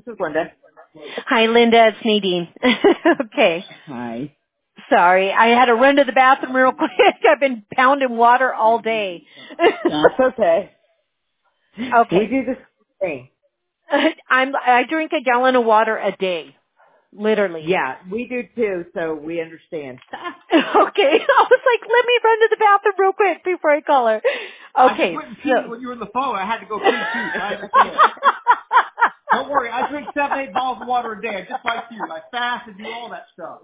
is Linda. Hi, Linda. It's Nadine. Okay. Hi. Sorry. I had to run to the bathroom real quick. I've been pounding water all day. That's okay. We Okay. do the same. I drink a gallon of water a day. Literally. Yeah, we do too, so we understand. Okay. I was like, let me run to the bathroom real quick before I call her. I just Okay. went and peed So. when you were on the phone. I had to go pee too, so I understand. Don't worry, I drink 7, 8 bottles of water a day, just like you. I fast and do all that stuff.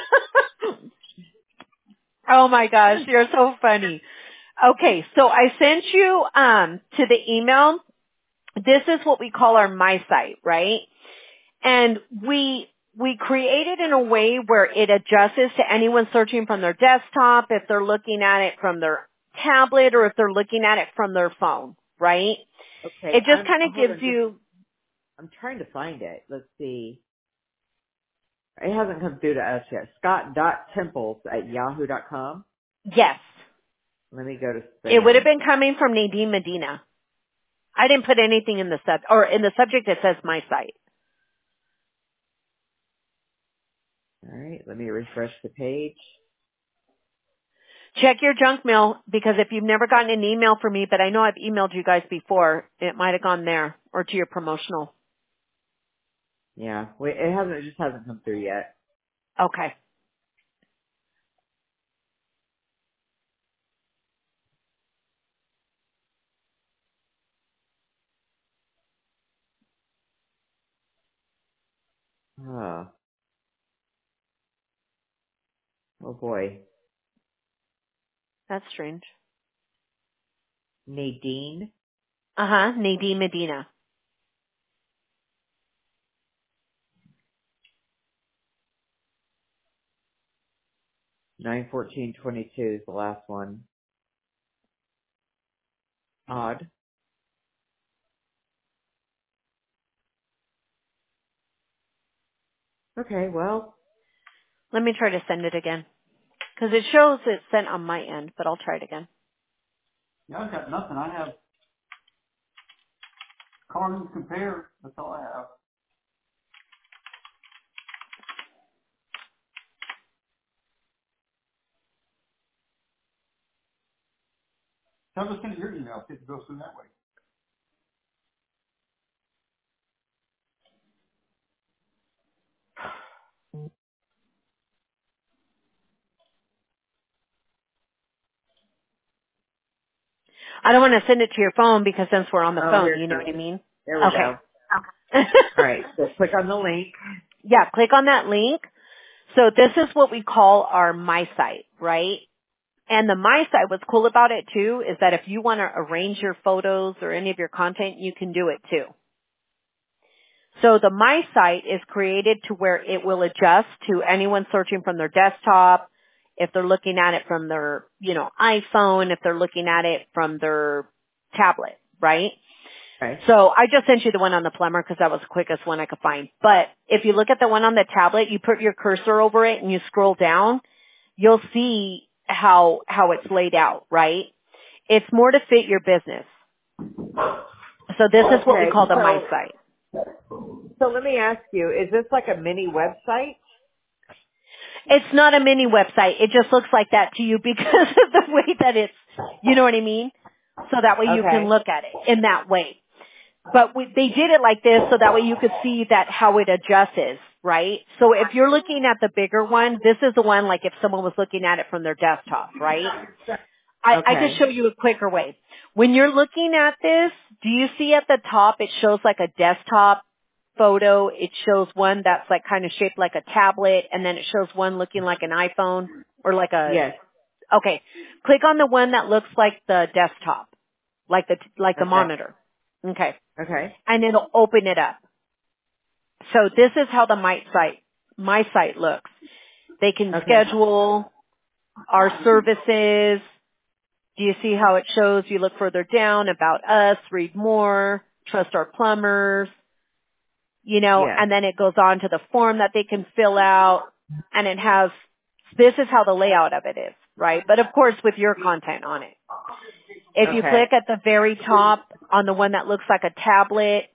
Oh my gosh, you're so funny. Okay, so I sent you to the email. This is what we call our My Site, right? And we create it in a way where it adjusts to anyone searching from their desktop, if they're looking at it from their tablet, or if they're looking at it from their phone, right? Okay, It just kind of hold gives on, you, I'm trying to find it. Let's see. It hasn't come through to us yet. Scott.temples@yahoo.com. yes, Let me go to it would have spam. been coming from Nadine Medina. I didn't put anything in the or in the subject it says My Site. All right, let me refresh the page. Check your junk mail, because if you've never gotten an email from me, but I know I've emailed you guys before, it might have gone there or to your promotional. Yeah, it just hasn't come through yet. Okay. Oh, oh boy. That's strange. Nadine. Uh-huh. Nadine Medina. 9/14/22 is the last one. Odd. Okay, well, Let me try to send it again. Because it shows it's sent on my end, but I'll try it again. Yeah, I've got nothing. I have Carmen's Compare. That's all I have. Tell us send your email. See if it goes through that way. I don't want to send it to your phone because since we're on the oh, phone, here you it know goes. what I mean? There we go. Okay. All right, so click on the link. Yeah, click on that link. So this is what we call our My Site, right? And the My Site, what's cool about it too, is that if you want to arrange your photos or any of your content, you can do it too. So the My Site is created to where it will adjust to anyone searching from their desktop, if they're looking at it from their, iPhone, if they're looking at it from their tablet, right? Okay. So I just sent you the one on the plumber because that was the quickest one I could find. But if you look at the one on the tablet, you put your cursor over it and you scroll down, you'll see how it's laid out, right? It's more to fit your business. So this is what we Okay, call the My Site. so let me ask you, is this like a mini website? It's not a mini website. It just looks like that to you because of the way that it's, you know what I mean? So that way you can Okay. look at it in that way. But they did it like this so that way you could see that how it adjusts, right? So if you're looking at the bigger one, this is the one like if someone was looking at it from their desktop, right? I could Okay. show you a quicker way. When you're looking at this, do you see at the top it shows like a desktop photo? It shows one that's like kind of shaped like a tablet, and then it shows one looking like an iPhone or like Yes. okay. Click on the one that looks like the desktop, like the Okay. monitor. Okay. Okay. And it'll open it up. So this is how the My Site looks. They can Okay. schedule our services. Do you see how it shows? You look further down, about us, read more, trust our plumbers, Yes. and then it goes on to the form that they can fill out, and this is how the layout of it is, right? But of course with your content on it. If you Okay. click at the very top on the one that looks like a tablet,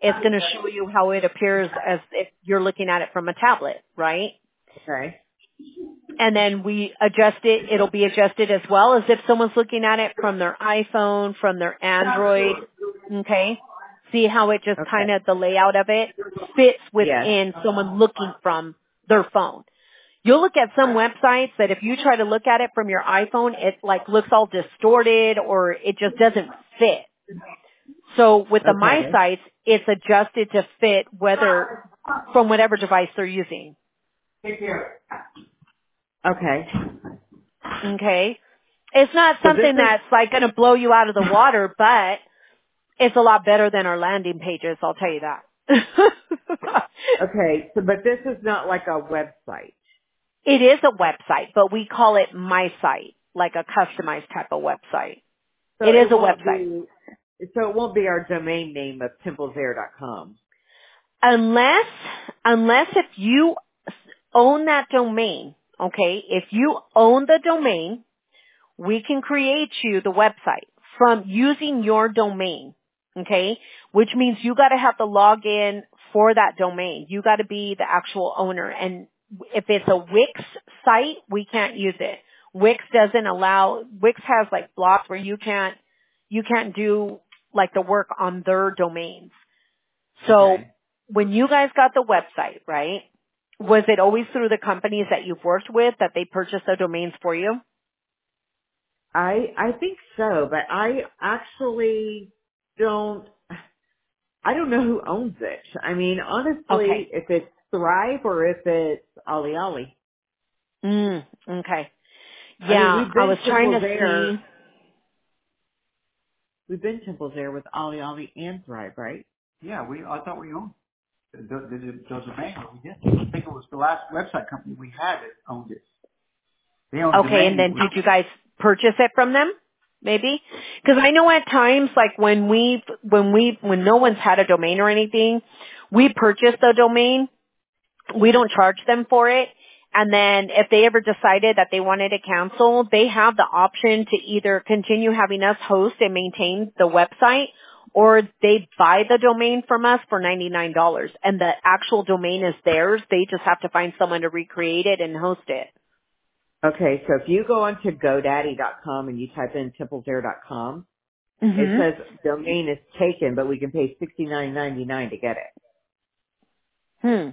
it's going to show you how it appears as if you're looking at it from a tablet, right? Okay. And then we adjust it. It'll be adjusted as well as if someone's looking at it from their iPhone, from their Android. Okay. See how it just kind Okay. of, the layout of it fits Yes. within someone looking from their phone. You'll look at some websites that if you try to look at it from your iPhone, it like looks all distorted or it just doesn't fit. So with the My Okay. Sites, it's adjusted to fit whether, from whatever device they're using. Okay. Okay. It's not So this something is that's like going to blow you out of the water, but it's a lot better than our landing pages, I'll tell you that. okay. So, but this is not like a website. It is a website, but we call it My Site, like a customized type of website. So It is it a won't website. be. So it won't be our domain name of templesair.com. Unless if you own that domain, okay, if you own the domain, we can create you the website from using your domain, okay? Which means you gotta have the login for that domain. You gotta be the actual owner. And if it's a Wix site, we can't use it. Wix doesn't allow, Wix has like blocks where you can't do like the work on their domains. So Okay. when you guys got the website, right, was it always through the companies that you've worked with that they purchased the domains for you? I think so, but I actually don't. I don't know who owns it. I mean, honestly, Okay. if it's Thrive or if it's Ali. Okay. I mean, Yeah, we've I been was trying to Temple's Air. see. We've been Temple's Air with Ali and Thrive, right? Yeah, I thought we owned the domain, but we didn't. I think it was the last website company we had that owned it. They owned the Okay, and domain. then did you guys purchase it from them? Maybe? Because I know at times, like when no one's had a domain or anything, we purchase the domain. We don't charge them for it. And then if they ever decided that they wanted to cancel, they have the option to either continue having us host and maintain the website, or they buy the domain from us for $99 and the actual domain is theirs. They just have to find someone to recreate it and host it. Okay, so if you go onto GoDaddy.com and you type in templesair.com, it Mhm. says domain is taken, but we can pay $69.99 to get it. Hmm.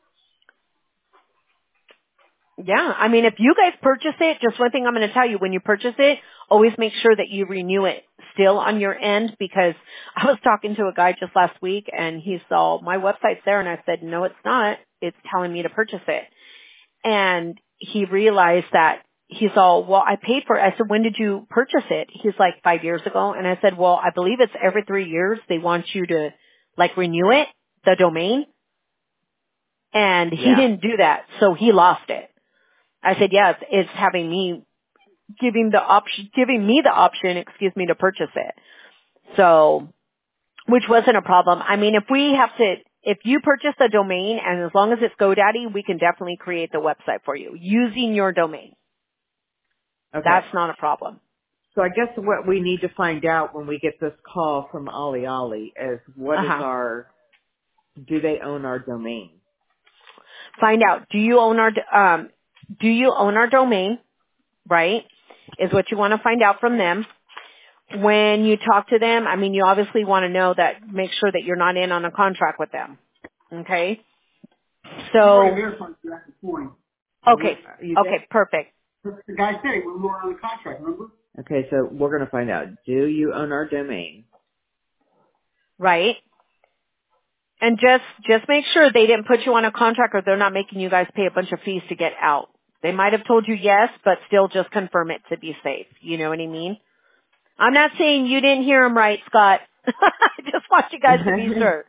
Yeah, I mean, if you guys purchase it, just one thing I'm going to tell you, when you purchase it, always make sure that you renew it still on your end, because I was talking to a guy just last week and he saw my website's there and I said, no, it's not. It's telling me to purchase it. And he realized that he's all, well, I paid for it. I said, when did you purchase it? He's like 5 years ago. And I said, well, I believe it's every 3 years they want you to like renew it, the domain. And he Yeah. didn't do that. So he lost it. I said, yeah, it's having me giving me the option, to purchase it. So, which wasn't a problem. I mean, if you purchase the domain and as long as it's GoDaddy, we can definitely create the website for you using your domain. Okay. That's not a problem. So I guess what we need to find out when we get this call from Ali is Uh-huh. do they own our domain? Find out, do you own our domain, right? Is what you want to find out from them. When you talk to them, I mean, you obviously want to make sure that you're not in on a contract with them. Okay? We've already So, verified that this morning. okay. You did? Okay, perfect. The guy said it when we were on the contract, remember? Okay, so we're going to find out. Do you own our domain? Right? And just make sure they didn't put you on a contract or they're not making you guys pay a bunch of fees to get out. They might have told you yes, but still just confirm it to be safe. You know what I mean? I'm not saying you didn't hear him right, Scott. I just want you guys to be sure.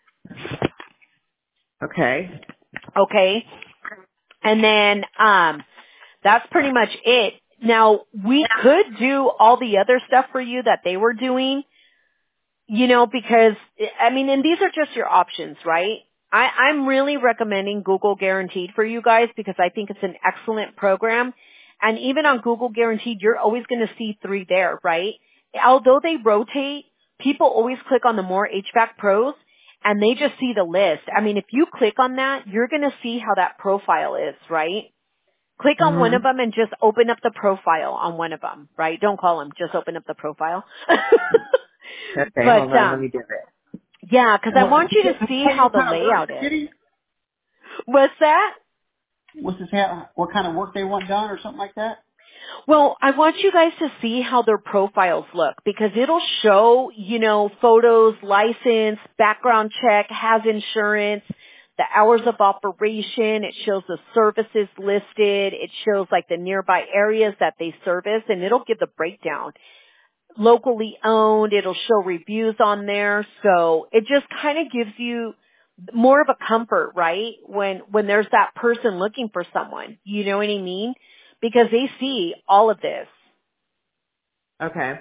Okay. Okay? And then, that's pretty much it. Now, we could do all the other stuff for you that they were doing, because, I mean, and these are just your options, right? I'm really recommending Google Guaranteed for you guys because I think it's an excellent program. And even on Google Guaranteed, you're always going to see 3 there, right? Although they rotate, people always click on the more HVAC pros. and they just see the list. I mean, if you click on that, you're going to see how that profile is, right? Click on one Hmm. of them and just open up the profile on one of them, right? Don't call them, just open up the profile. Okay, But, hold on. Let me do it. yeah, because I Well, want does you to it see tell you how what the kind of work layout they're is. getting? What's that? What's this? What kind of work they want done, or something like that? Well, I want you guys to see how their profiles look because it'll show, photos, license, background check, has insurance, the hours of operation. It shows the services listed. It shows like the nearby areas that they service and it'll give the breakdown. Locally owned, it'll show reviews on there. So it just kind of gives you more of a comfort, right? When there's that person looking for someone, you know what I mean? Because they see all of this. Okay.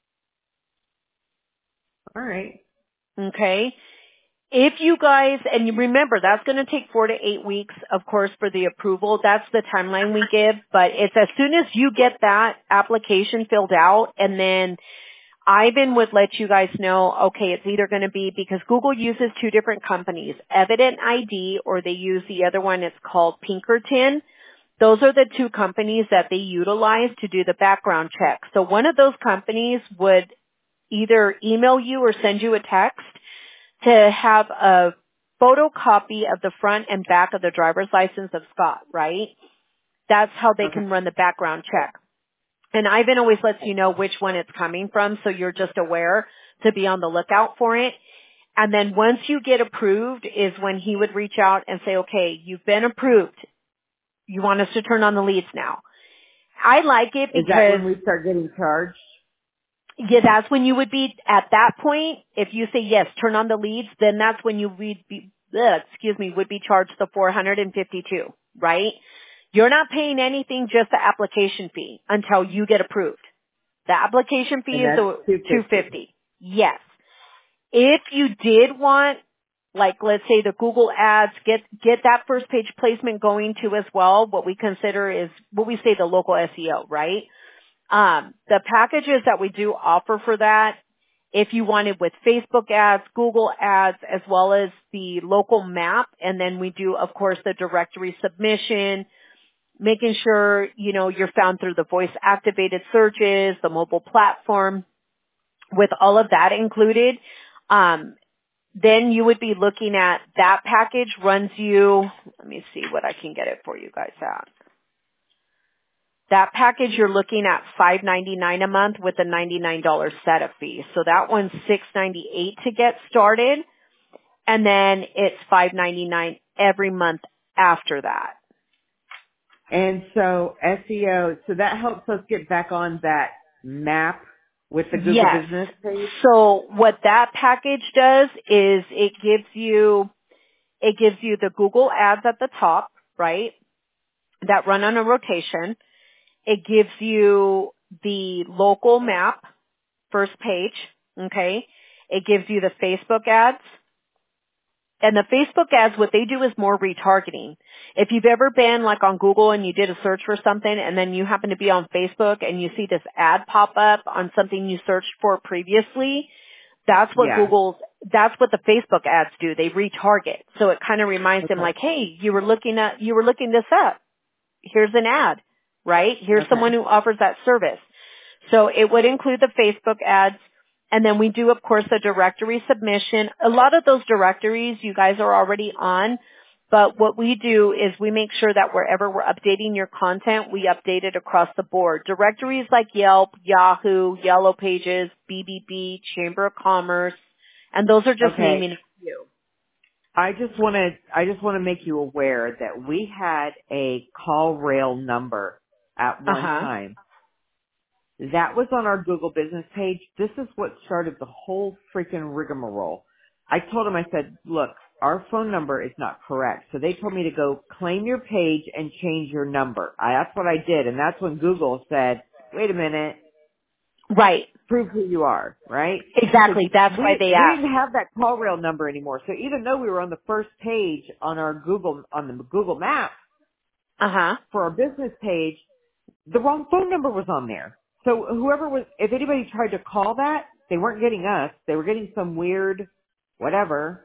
All right. Okay? If you guys, and you remember, that's going to take 4 to 8 weeks, of course, for the approval. That's the timeline we give, but it's as soon as you get that application filled out, and then Ivan would let you guys know, okay, it's either going to be, because Google uses 2 different companies, Evident ID, or they use the other one, it's called Pinkerton. Those are the 2 companies that they utilize to do the background check. So one of those companies would either email you or send you a text to have a photocopy of the front and back of the driver's license of Scott, right? That's how they Okay. can run the background check. And Ivan always lets you know which one it's coming from, so you're just aware to be on the lookout for it. And then once you get approved is when he would reach out and say, okay, you've been approved. You want us to turn on the leads now. I like it Is that because when we start getting charged? yeah, that's when you would be at that point. If you say yes, turn on the leads, then that's when you would would be charged the 452, right? You're not paying anything, just the application fee until you get approved. The application fee And is that's the 250. 250. Yes. If you did want, like let's say the Google ads, get that first page placement going too as well, what we consider is what we say the local SEO, right? The packages that we do offer for that, if you wanted with Facebook ads, Google ads, as well as the local map, and then we do, of course, the directory submission, making sure, you're found through the voice activated searches, the mobile platform, with all of that included, then you would be looking at that package runs you, let me see what I can get it for you guys at. That package you're looking at $5.99 a month with a $99 setup fee. So that one's $6.98 to get started, and then it's $5.99 every month after that. And so SEO, so that helps us get back on that map with the Google Yes. Business page? So what that package does is it gives you the Google ads at the top, right? That run on a rotation. It gives you the local map, first page, okay? It gives you the Facebook ads. And the Facebook ads, what they do is more retargeting. If you've ever been like on Google and you did a search for something and then you happen to be on Facebook and you see this ad pop up on something you searched for previously, that's what Yeah. that's what the Facebook ads do. They retarget. So it kind of reminds them Okay. like, hey, you were looking this up. Here's an ad, right? Here's Okay. someone who offers that service. So it would include the Facebook ads. And then we do, of course, a directory submission. A lot of those directories you guys are already on. But what we do is we make sure that wherever we're updating your content, we update it across the board. Directories like Yelp, Yahoo, Yellow Pages, BBB, Chamber of Commerce, and those are just Okay. naming a few. I just want to make you aware that we had a call rail number at one Uh-huh. time. That was on our Google Business page. This is what started the whole freaking rigmarole. I told them, I said, look, our phone number is not correct. So they told me to go claim your page and change your number. That's what I did. And that's when Google said, wait a minute, Right. prove who you are, right? Because Exactly. That's why they we ask. didn't have that call rail number anymore. So even though we were on the first page on the Google Map Uh-huh. for our business page, the wrong phone number was on there. So if anybody tried to call that, they weren't getting us. They were getting some weird whatever.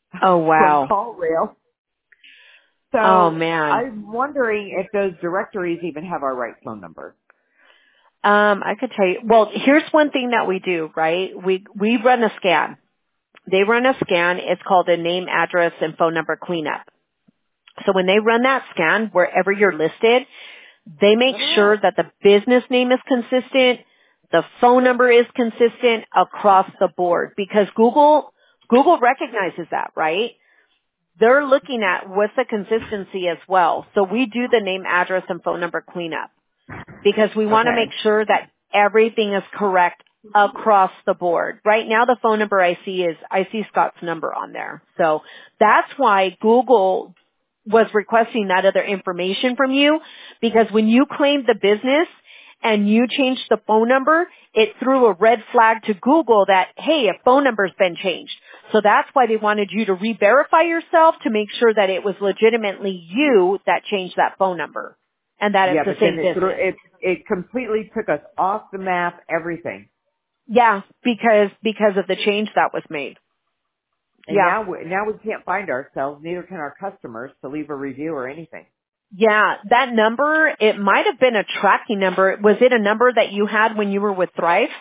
Oh, from wow. CallRail. Oh, So man. I'm wondering if those directories even have our right phone number. I could tell you. Well, here's one thing that we do, right? We run a scan. They run a scan. It's called a name, address, and phone number cleanup. So when they run that scan, wherever you're listed, they make sure that the business name is consistent, the phone number is consistent across the board, because Google recognizes that, right? They're looking at what's the consistency as well. So we do the name, address, and phone number cleanup because we want to make Okay. sure that everything is correct across the board. Right now the phone number I see Scott's number on there. So that's why Google was requesting that other information from you, because when you claimed the business and you changed the phone number, it threw a red flag to Google that, hey, a phone number's been changed. So that's why they wanted you to re-verify yourself to make sure that it was legitimately you that changed that phone number and that it's Yeah, the but then same business. it completely took us off the map, everything. Yeah, because of the change that was made. And Yeah. now we can't find ourselves, neither can our customers, to leave a review or anything. Yeah, that number, it might have been a tracking number. Was it a number that you had when you were with Thrive?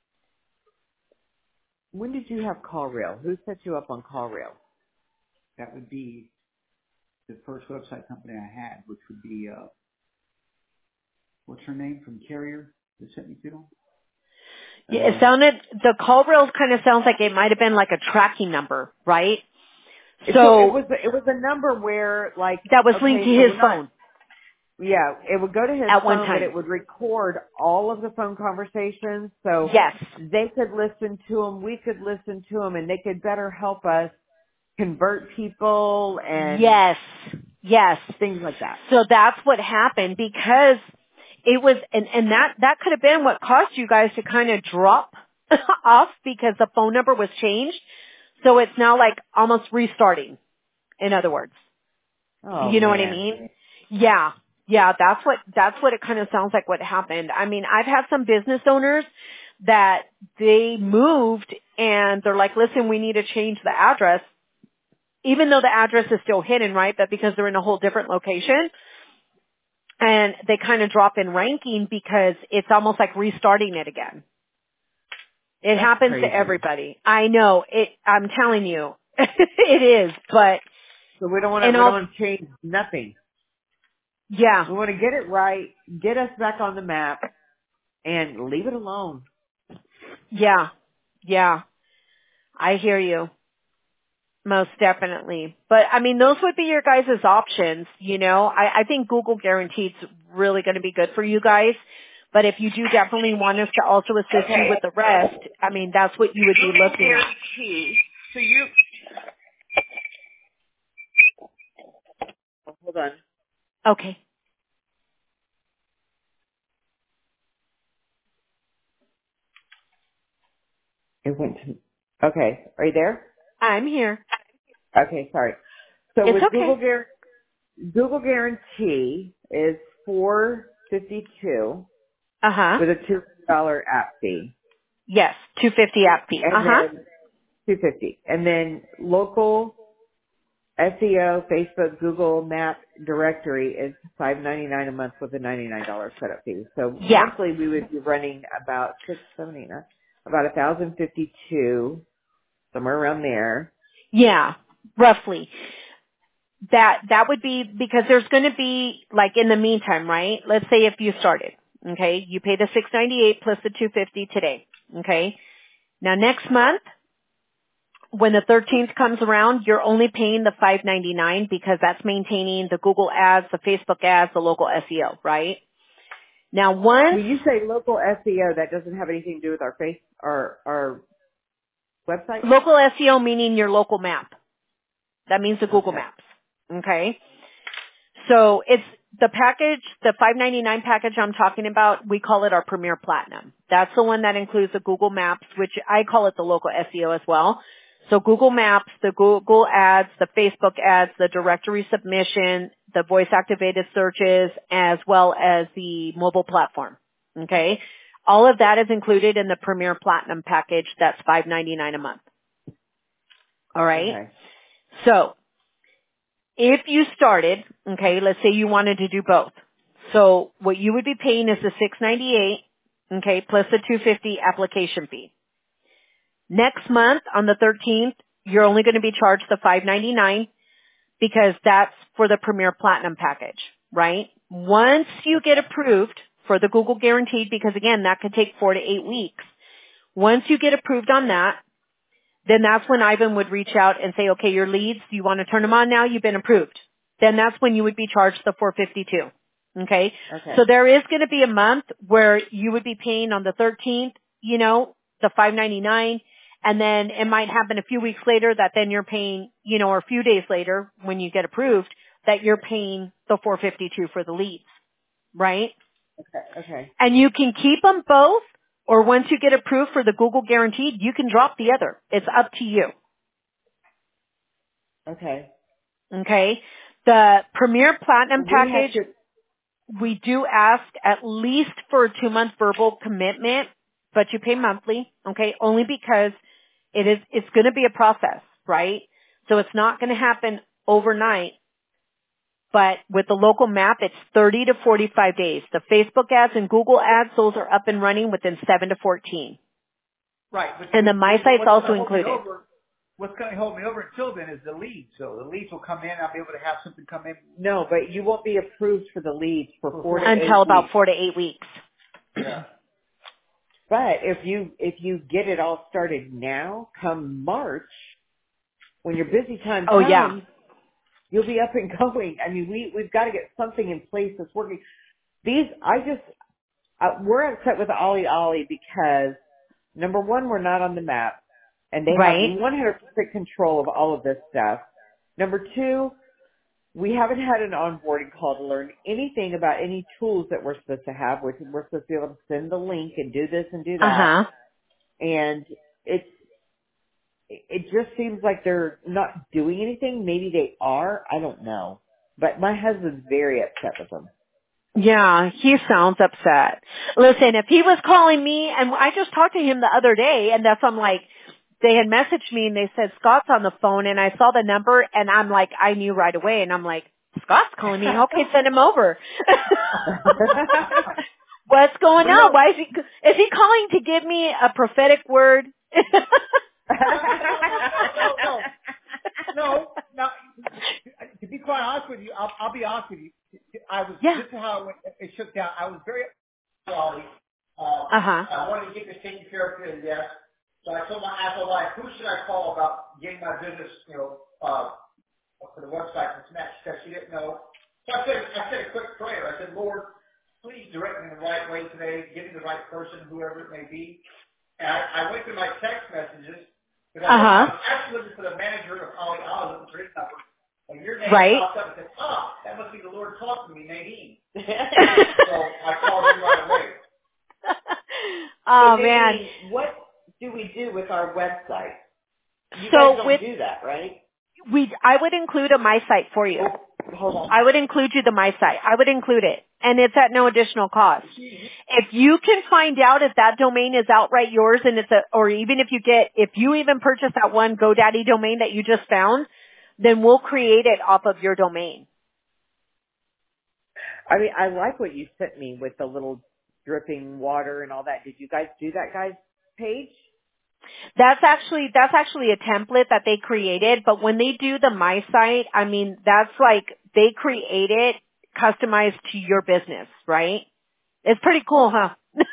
When did you have CallRail? Who set you up on CallRail? That would be the first website company I had, which would be, what's her name from Carrier that sent me to them? Yeah, the call rails kind of sounds like it might have been like a tracking number, right? So it So was a number where, like, that was linked okay, to so his we're not. phone Yeah, it would go to his at one phone, but time. it would record all of the phone conversations, so Yes. they could listen to them, we could listen to them, and they could better help us convert people and Yes. Yes. things like that. So that's what happened, because it was, and that could have been what caused you guys to kind of drop off, because the phone number was changed. So it's now like almost restarting, in other words. Oh You know what I man. mean? Yeah. Yeah, that's what it kind of sounds like what happened. I mean, I've had some business owners that they moved and they're like, listen, we need to change the address, even though the address is still hidden, right? But because they're in a whole different location, and they kind of drop in ranking because it's almost like restarting it again. It That's happens to crazy. everybody. I know it. I'm telling you, it is. But So we don't and want to change nothing. yeah, We want to get it right, get us back on the map, and leave it alone. yeah, yeah. I hear you. Most definitely. But I mean, those would be your guys' options, you know. I think Google Guaranteed's really going to be good for you guys. But if you do definitely want us to also assist you Okay. with the rest, I mean, that's what you would be Google looking at. Guarantee. So you. Oh, hold on. Okay. It went to. Okay. Are you there? I'm here. Okay. Sorry. So It's with okay. Google Guarantee is $452 Uh-huh. with a $200 app fee, Yes. 250 app fee. and Uh-huh. then $250, and then local SEO, Facebook, Google Map directory is $5.99 a month with a $99 setup fee. So Yeah. monthly we would be running about 679, about 1,052, somewhere around there. Yeah. Roughly. That would be because there's going to be, like, in the meantime, right? Let's say if you started, okay, you pay the $698 plus the $250 today, okay? Now next month, when the 13th comes around, you're only paying the $5.99 because that's maintaining the Google ads, the Facebook ads, the local SEO, right? Now once When you say local SEO, that doesn't have anything to do with our website? local SEO meaning your local map, that means the Google Okay. Maps, okay? So it's the package, the $5.99 package I'm talking about, we call it our Premier Platinum. That's the one that includes the Google Maps, which I call it the local SEO as well. So Google Maps, the Google ads, the Facebook ads, the directory submission, the voice activated searches, as well as the mobile platform. Okay? All of that is included in the Premier Platinum package. That's $5.99 a month. All right? Okay. So if you started, okay, let's say you wanted to do both. So what you would be paying is the $698, okay, plus the $250 application fee. Next month on the 13th, you're only going to be charged the $599 because that's for the Premier Platinum package, right? Once you get approved for the Google Guaranteed, because again, that could take 4 to 8 weeks. Once you get approved on that, then that's when Ivan would reach out and say, okay, your leads, you want to turn them on now? You've been approved. Then that's when you would be charged the $452. Okay? Okay. So there is going to be a month where you would be paying on the 13th, the $599, and then it might happen a few weeks later that then you're paying, or a few days later when you get approved, that you're paying the $452 for the leads, right? Okay. And you can keep them both, or once you get approved for the Google Guaranteed, you can drop the other. It's up to you. Okay. Okay? The Premier Platinum We have package, to, we do ask at least for a 2-month verbal commitment, but you pay monthly, okay? Only because it's going to be a process, right? So it's not going to happen overnight. But with the local map, it's 30 to 45 days. The Facebook ads and Google ads, those are up and running within 7 to 14. Right. And the My Site's also included. What's going to hold me over until then is the leads. So the leads will come in. I'll be able to have something come in. no, but you won't be approved for the leads for 4 to 8 Until about weeks. 4 to 8 weeks. Yeah. But if you get it all started now, come March, when your busy time Oh, comes, yeah. you'll be up and going. I mean, we've got to get something in place that's working. We're upset with Ollie Ollie because, number one, we're not on the map, and they have Right? 100% control of all of this stuff. Number two, we haven't had an onboarding call to learn anything about any tools that we're supposed to have, which we're supposed to be able to send the link and do this and do that. Uh-huh. And it just seems like they're not doing anything. Maybe they are. I don't know. But my husband's very upset with them. Yeah, he sounds upset. Listen, if he was calling me, and I just talked to him the other day, and that's, I'm like, they had messaged me and they said, Scott's on the phone, and I saw the number, and I'm like, I knew right away, and I'm like, Scott's calling me. Okay, send him over. What's going on? Why is he calling to give me a prophetic word? No. To be quite honest with you, I'll be honest with you. Yeah. This is how it shook down. I was very sorry. Uh-huh. I wanted to get this taken care of here, yes. So I told my wife, who should I call about getting my business, for the website that's matched? Because she didn't know. So I said a quick prayer. I said, Lord, please direct me in the right way today, give me the right person, whoever it may be. And I went through my text messages, because I was actually looking for the manager of Ollie Oz, for his number. And your name popped up and said, that must be the Lord talking to me, Nadine. So I called you right away. Oh, so man. Nadine, what do we do with our website? You So guys don't do that, right? I would include a My Site for you. Oh, hold on. I would include you the My Site. I would include it. And it's at no additional cost. If you can find out if that domain is outright yours and or even if you even purchase that one GoDaddy domain that you just found, then we'll create it off of your domain. I mean, I like what you sent me with the little dripping water and all that. Did you guys do that guy's page? That's actually a template that they created, but when they do the My Site, I mean, that's like they create it customized to your business, right? It's pretty cool, huh?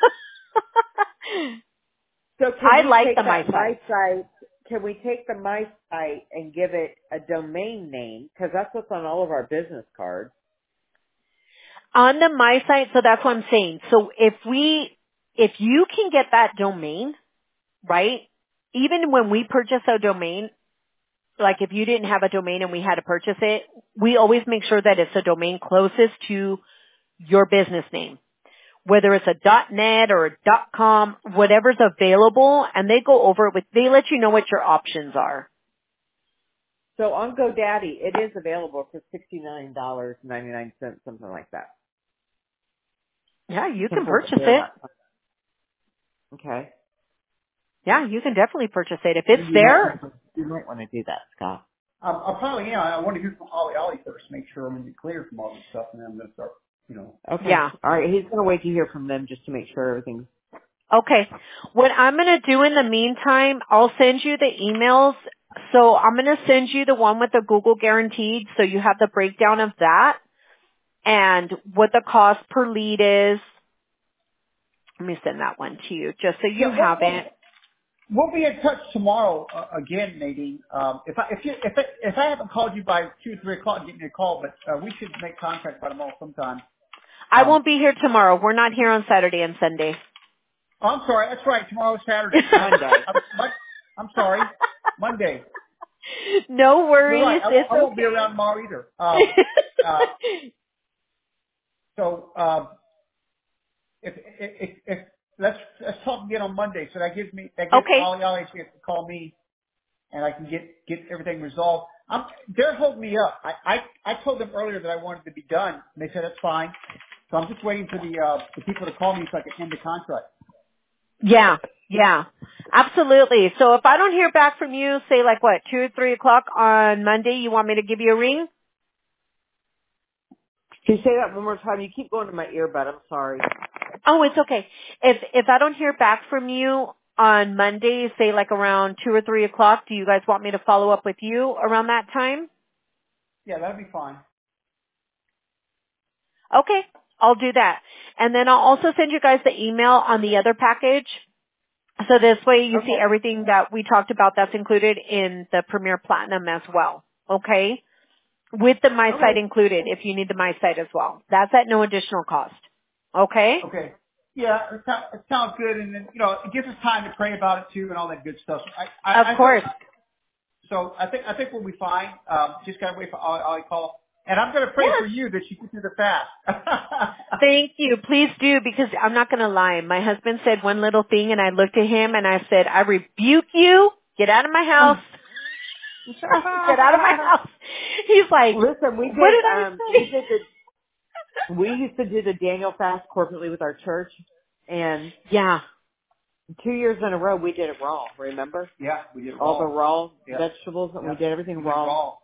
So I can we like take the that My Site. Can we take the My Site and give it a domain name? Because that's what's on all of our business cards. On the My Site, so that's what I'm saying. So if you can get that domain, right? Even when we purchase a domain, like if you didn't have a domain and we had to purchase it, we always make sure that it's a domain closest to your business name. Whether it's a .net or a .com, whatever's available, and they go over it they let you know what your options are. So on GoDaddy, it is available for $69.99, something like that. Yeah, you can purchase it. Okay. Yeah, you can definitely purchase it. If it's there. You might want to do that, Scott. I probably am. I want to hear from Ollie first, make sure I'm in the clear from all this stuff, and then I'm going to start, Okay. Yeah. All right. He's going to wait to hear from them just to make sure everything's. Okay. What I'm going to do in the meantime, I'll send you the emails. So I'm going to send you the one with the Google Guaranteed, so you have the breakdown of that and what the cost per lead is. Let me send that one to you just so you Yeah, have it. we'll be in touch tomorrow again, Nadine. If I haven't called you by 2 or 3 o'clock, give me a call. But we should make contact by tomorrow sometime. I won't be here tomorrow. We're not here on Saturday and Sunday. Oh, I'm sorry. That's right. Tomorrow's Saturday. Monday. I'm sorry. Monday. No You're right. worries. It's I won't be okay. around tomorrow either. So if let's talk again on Monday. So that gives Okay. Ollie a chance to call me, and I can get everything resolved. They're holding me up. I told them earlier that I wanted to be done, and they said that's fine. So I'm just waiting for the people to call me so I can end the contract. Yeah. Yeah. Absolutely. So if I don't hear back from you, say like what, 2 or 3 o'clock on Monday, you want me to give you a ring? Can you say that one more time? You keep going to my earbud. I'm sorry. Oh, it's okay. If I don't hear back from you on Monday, say like around 2 or 3 o'clock, do you guys want me to follow up with you around that time? Yeah, that'll be fine. Okay. I'll do that. And then I'll also send you guys the email on the other package. So this way you see Okay. everything that we talked about that's included in the Premier Platinum as well. Okay? With the My Site Okay. included if you need the My Site as well. That's at no additional cost. Okay? Okay. Yeah, it sounds good, and then it gives us time to pray about it too, and all that good stuff. Of course. So I think we'll be fine. Just gotta wait for Ollie to call, and I'm gonna pray Yes. for you that you get through the fast. Thank you. Please do, because I'm not going to lie. My husband said one little thing and I looked at him and I said, I rebuke you. Get out of my house. Get out of my house. He's like, Listen, what did I say? we used to do the Daniel fast corporately with our church, and Yeah. 2 years in a row we did it raw. Remember Yeah, we did it all the raw. raw Yeah, vegetables, and yeah, we did everything we did it raw. raw.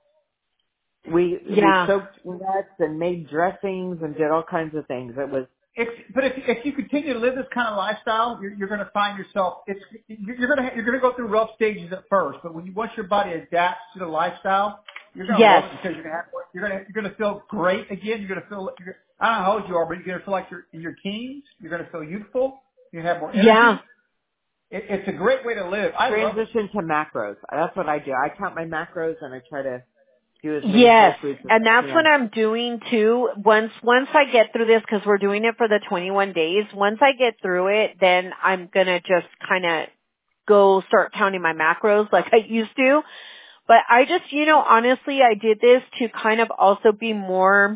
We Yeah. soaked nuts and made dressings and did all kinds of things. It was But if you continue to live this kind of lifestyle, you're going to find yourself. You're going to go through rough stages at first, but once your body adapts to the lifestyle, you're going to Yes. love it because you're going to feel great again. You're going to feel. I don't know how old you are, but you're going to feel like you're in your teens. You're going to feel youthful. You're going to have more Yeah. energy. It's a great way to live. I love it. transition to macros. That's what I do. I count my macros and I try to do as many whole Yes, foods as and I that's what can. I'm doing too. Once I get through this, because we're doing it for the 21 days. Once I get through it, then I'm gonna just kind of go start counting my macros like I used to. But I just, honestly, I did this to kind of also be more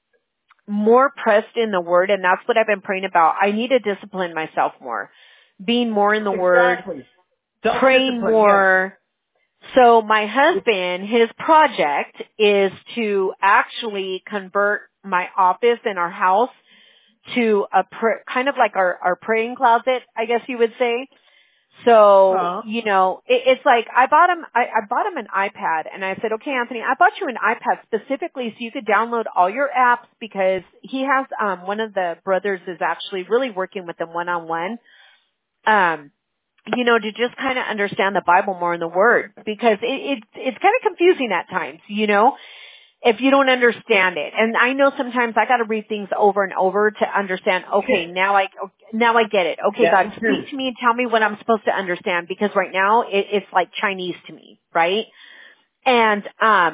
pressed in the Word, and that's what I've been praying about. I need to discipline myself more, being more in the Word, Exactly. praying Self-discipline. Yes. more. So my husband, his project is to actually convert my office in our house to kind of like our praying closet, I guess you would say. So, Huh? it's like I bought him an iPad and I said, okay, Anthony, I bought you an iPad specifically so you could download all your apps because he has, one of the brothers is actually really working with him one-on-one. To just kind of understand the Bible more in the Word because it's kind of confusing at times, if you don't understand it. And I know sometimes I got to read things over and over to understand, okay, now I get it. Okay, Yeah, God, me too. speak to me and tell me what I'm supposed to understand because right now it's like Chinese to me, right? And,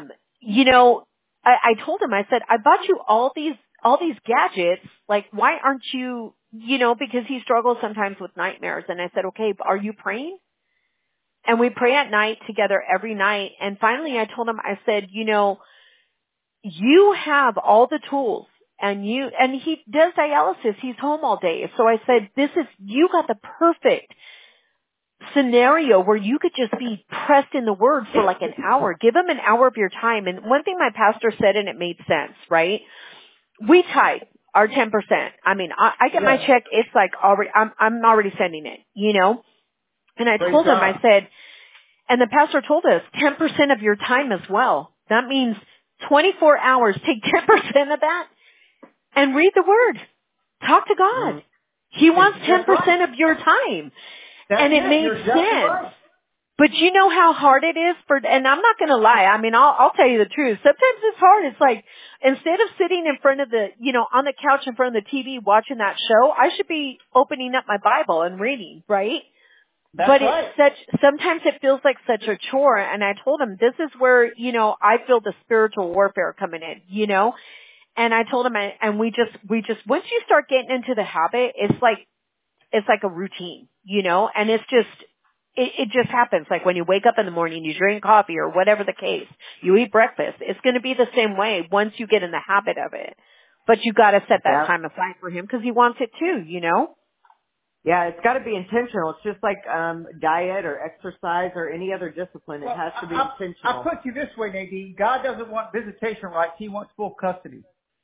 I told him, I said, I bought you all these gadgets. Like, why aren't you, because he struggles sometimes with nightmares. And I said, okay, are you praying? And we pray at night together every night. And finally I told him, I said, you have all the tools and he does dialysis. He's home all day. So I said, you got the perfect scenario where you could just be pressed in the Word for like an hour. Give him an hour of your time. And one thing my pastor said, and it made sense, right? We tithe our 10%. I mean, I get my Yes. check. It's like already, I'm already sending it, And I Praise told him, I God. said, And the pastor told us 10% of your time as well. That means 24 hours. Take 10% of that and read the Word. Talk to God. He wants 10% of your time. And it made sense. Right. But you know how hard it is and I'm not going to lie. I mean, I'll tell you the truth. Sometimes it's hard. It's like, instead of sitting in front of on the couch in front of the TV watching that show, I should be opening up my Bible and reading, right? That's right. Sometimes it feels like such a chore. And I told him, this is where, I feel the spiritual warfare coming in, And I told him, and we just, once you start getting into the habit, it's like a routine, and it's just, it just happens. Like when you wake up in the morning, you drink coffee or whatever the case, you eat breakfast. It's going to be the same way once you get in the habit of it. But you got to set that time aside for him because he wants it too, Yeah, it's got to be intentional. It's just like diet or exercise or any other discipline. It has to be intentional. I'll put you this way, Nadine. God doesn't want visitation rights. He wants full custody.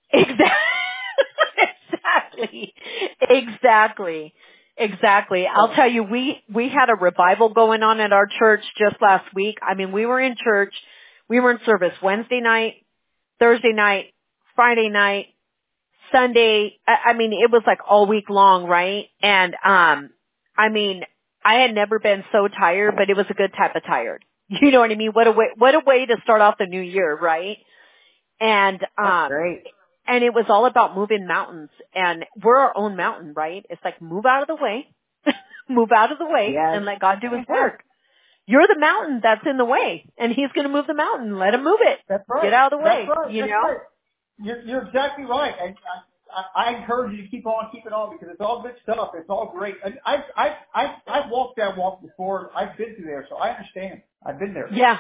Exactly. I'll tell you, we had a revival going on at our church just last week. I mean, we were in church. We were in service Wednesday night, Thursday night, Friday night, Sunday. I mean, it was like all week long, right? And, I mean, I had never been so tired, but it was a good type of tired. You know what I mean? What a way to start off the new year, right? And, that's great. And it was all about moving mountains. And we're our own mountain, right? It's like move out of the way, and let God do his work. You're the mountain that's in the way, and he's going to move the mountain. Let him move it. That's right. Get out of the way, That's right. You're exactly right. And I encourage you to keep on keeping on because it's all good stuff. It's all great. And I've walked that walk before. I've been through there, so I understand. I've been there. Yeah.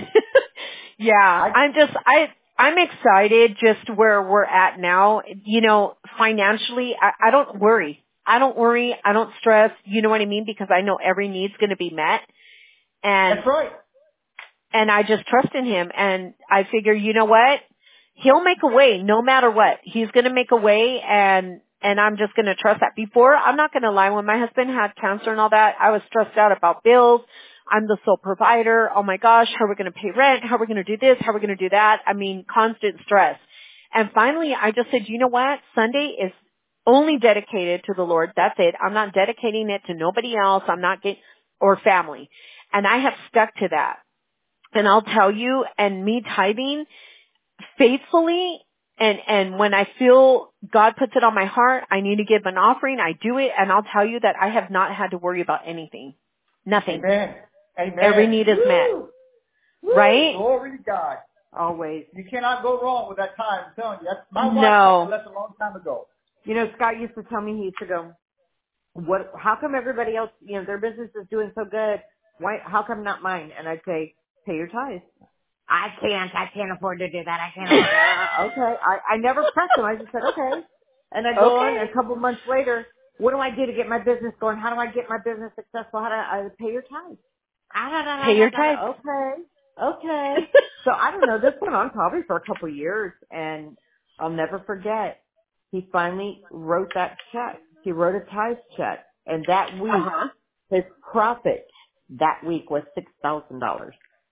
Yeah. I'm excited just where we're at now. Financially, I don't worry. I don't stress. You know what I mean? Because I know every need's going to be met. And that's right. And I just trust in him. And I figure, you know what? He'll make a way no matter what. He's going to make a way. And I'm just going to trust that. Before, I'm not going to lie, when my husband had cancer and all that, I was stressed out about bills. I'm the sole provider. Oh my gosh, how are we going to pay rent? How are we going to do this? How are we going to do that? I mean, constant stress. And finally, I just said, you know what? Sunday is only dedicated to the Lord. That's it. I'm not dedicating it to nobody else. Or family. And I have stuck to that. And I'll tell you, and me tithing faithfully, and when I feel God puts it on my heart, I need to give an offering, I do it, and I'll tell you that I have not had to worry about anything. Nothing. Amen. Every need is met. Woo. Right? Glory to God. Always. You cannot go wrong with that time. I'm telling you. That's my wife left a long time ago. Scott used to tell me, he used to go, how come everybody else, their business is doing so good? How come not mine? And I'd say, pay your tithes. I can't afford to do that. I can't afford that. Okay. I never pressed him. I just said, okay. And I go on, and a couple months later, what do I do to get my business going? How do I get my business successful? How do I pay your tithes? Pay your tithes. Okay. So I don't know. This went on probably for a couple of years, and I'll never forget. He finally wrote that check. He wrote a tithes check, and that week, his profit that week was $6,000.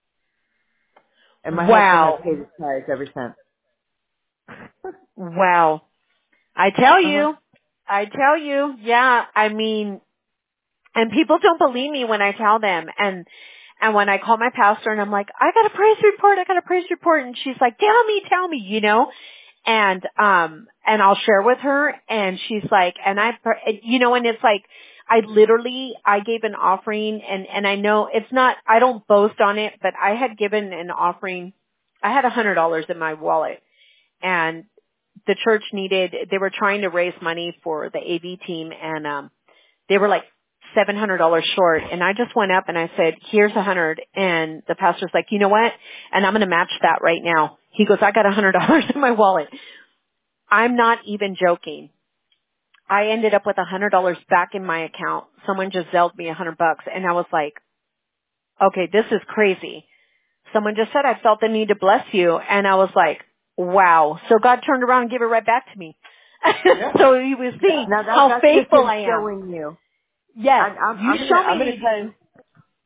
And my husband has paid his tithes ever since. Wow. I tell you, yeah, I mean, and people don't believe me when I tell them. And when I call my pastor and I'm like, I got a praise report. And she's like, tell me, and I'll share with her, and she's like, and it's like, I gave an offering, and I know it's not, I don't boast on it, but I had given an offering. I had $100 in my wallet, and the church they were trying to raise money for the AV team, and they were like $700 short, and I just went up and I said, here's $100, and the pastor's like, you know what? And I'm going to match that right now. He goes, I got $100 in my wallet. I'm not even joking. I ended up with $100 back in my account. Someone just zelled me $100, and I was like, okay, this is crazy. Someone just said, I felt the need to bless you, and I was like, wow. So God turned around and gave it right back to me. Yeah. So he was seeing how faithful I am. Showing you. Yes, I'm going to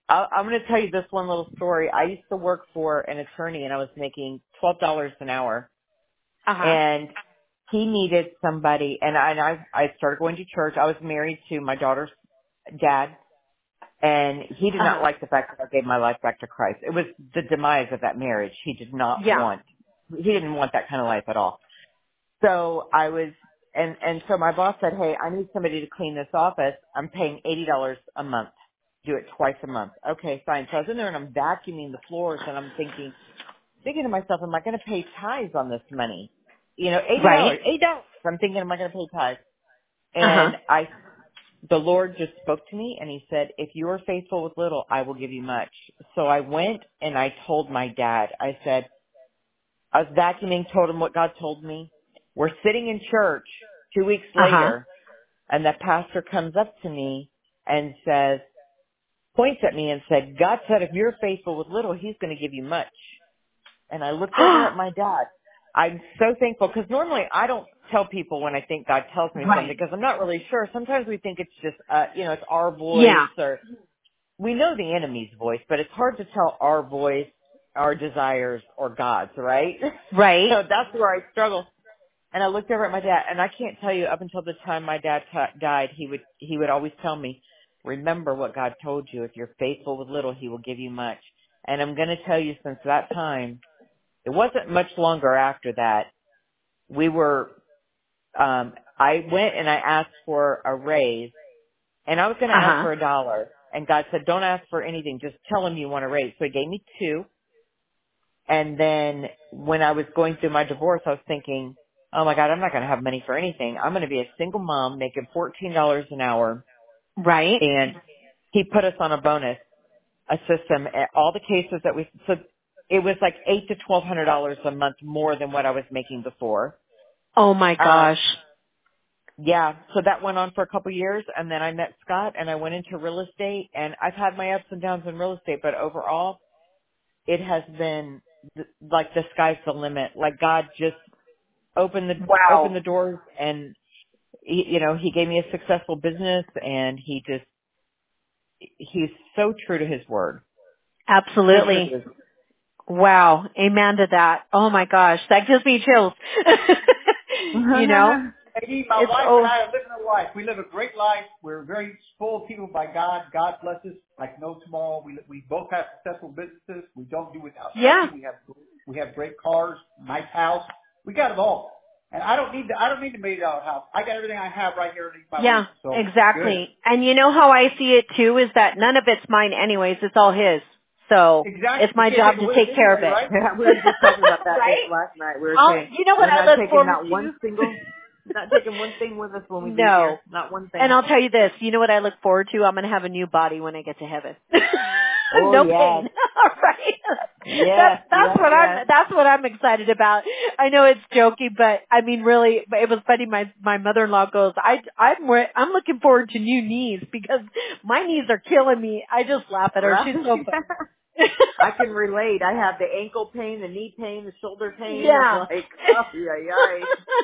I'm going to tell you this one little story. I used to work for an attorney, and I was making $12 an hour, Uh-huh. and he needed somebody, and I started going to church. I was married to my daughter's dad, and he did not Uh-huh. like the fact that I gave my life back to Christ. It was the demise of that marriage. He didn't Yeah. want that kind of life at all. So I was, and so my boss said, hey, I need somebody to clean this office. I'm paying $80 a month. Do it twice a month. Okay, fine. So I was in there and I'm vacuuming the floors and I'm thinking to myself, am I going to pay tithes on this money? You know, Right. $80. I'm thinking, am I going to pay tithes? Uh-huh. And the Lord just spoke to me and he said, if you are faithful with little, I will give you much. So I went and I told my dad, I said, I was vacuuming, told him what God told me. We're sitting in church 2 weeks Uh-huh. later and the pastor comes up to me and says, points at me and said, God said if you're faithful with little, he's going to give you much. And I looked over at my dad. I'm so thankful because normally I don't tell people when I think God tells me something Right. because I'm not really sure. Sometimes we think it's just, it's our Yeah. voice or we know the enemy's voice, but it's hard to tell our voice, our desires or God's, right? Right. So that's where I struggle. And I looked over at my dad, and I can't tell you up until the time my dad died, he would always tell me, remember what God told you. If you're faithful with little, he will give you much. And I'm going to tell you since that time, it wasn't much longer after that, I went and I asked for a raise, and I was going to ask Uh-huh. for $1. And God said, don't ask for anything. Just tell him you want a raise. So he gave me 2. And then when I was going through my divorce, I was thinking, oh my God, I'm not going to have money for anything. I'm going to be a single mom making $14 an hour. Right. And he put us on a bonus, a system. All the cases that so it was like $800 to $1,200 a month more than what I was making before. Oh my gosh. Yeah, so that went on for a couple years, and then I met Scott, and I went into real estate, and I've had my ups and downs in real estate, but overall, it has been like the sky's the limit. Like God just opened Wow. the doors, and he gave me a successful business, and he's so true to his word. So true to Absolutely. his word. Wow. Amen to that. Oh my gosh. That gives me chills. You know? Maybe my It's, wife and oh, I are living a life. We live a great life. We're very spoiled people by God. God bless us like no tomorrow. We both have successful businesses. We don't do without yeah. nothing. We have great cars, nice house. We got it all. And I don't need the $1 million house. I got everything I have right here underneath my Yeah, roof. So good. exactly. And you know how I see it too is that none of it's mine anyways. It's all his. So it's Exactly. You my can't job take it to with us take care of anyway, it. right? Yeah, we were just talking about that Right? last night. We were I'll, saying you know what we're I not look taking forward not to? one single, not taking one thing with us when we leave No. here. Not one And thing. I'll tell you this, you know what I look forward to? I'm going to have a new body when I get to heaven. Oh No yes, pain. All right. yes, yes, yes. That's what I'm excited about. I know it's jokey, but I mean really it was funny my mother-in-law goes, I'm looking forward to new knees because my knees are killing me. I just laugh at her. Right. She's so funny. I can relate. I have the ankle pain, the knee pain, the shoulder pain. I'm Yeah. like, oh yeah,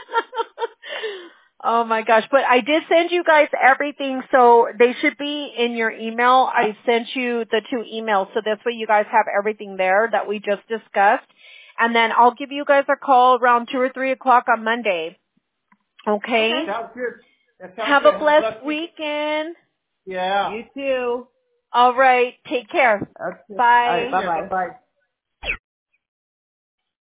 Oh my gosh, but I did send you guys everything, so they should be in your email. I sent you the 2 emails, so this way you guys have everything there that we just discussed. And then I'll give you guys a call around 2 or 3 o'clock on Monday. okay. Okay? Sounds good. That sounds Have good. a Have a blessed blessed week. weekend. Yeah. You too. All right, take care. Okay. All right. Bye. Bye Yeah. bye. Bye-bye.